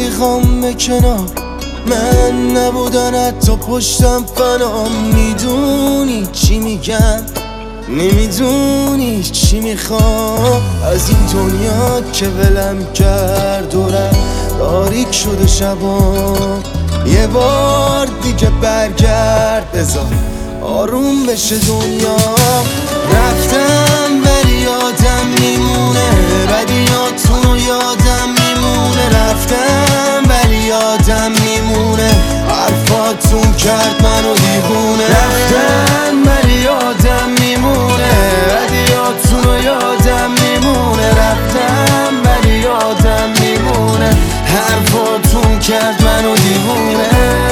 میخوام به کنار من نبودن حتی پشتم فنا. میدونی چی میگم نمیدونی چی میخوام از این دنیا که ولم کرد و تاریک شده شبام. یه بار دیگه برگرد بذار آروم بشه دنیا. رفتم ولی یادم میمونه بدیاتونو یادم میمونه. رفتم ولی یادم میمونه حرفاتون کرد منو دیوونه. رفتم ولی یادم میمونه بدیاتونو یادم میمونه. رفتم ولی یادم میمونه حرفاتون کرد منو دیوونه.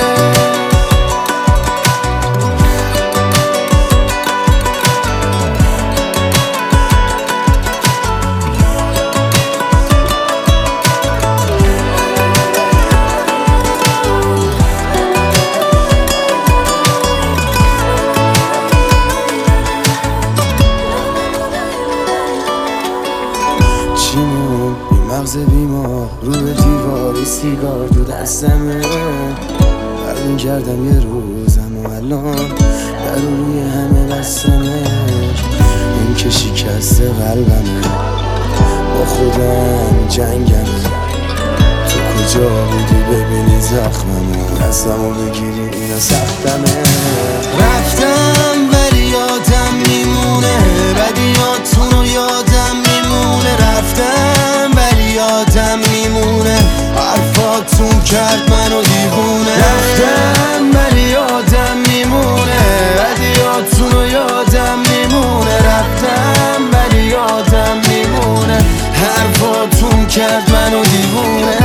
این مغز بیمار رو به دیواری سیگار دو دستمه. بردون کردم یه روزم و الان در روی همه بستمش. این که شکست قلبمه با خودم جنگمه. تو کجا بودی ببینی زخممو دستمو بگیری اینا سختمه. رفتم ولی یادم میمونه بدیاتونو یادم میمونه. رفتم ولی یادم میمونه حرفاتون کرد منو دیوونه. رفتم ولی یادم میمونه بدیاتونو یادم میمونه. رفتم ولی یادم میمونه حرفاتون کرد منو دیوونه.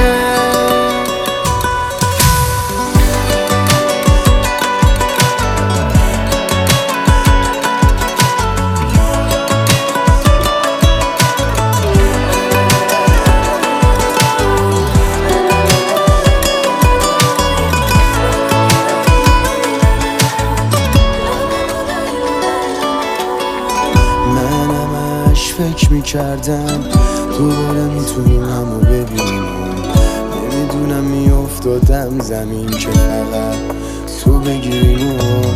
فکر میکردم دوباره میتونم و ببینم. نمیدونم میافتادم زمین که فقط تو بگیریم.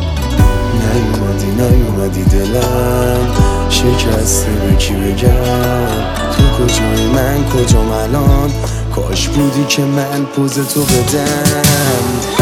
نیومدی دلم شکسته به کی بگم. تو کجایی من کجام الان کاش بودی که من پوز تو بدم.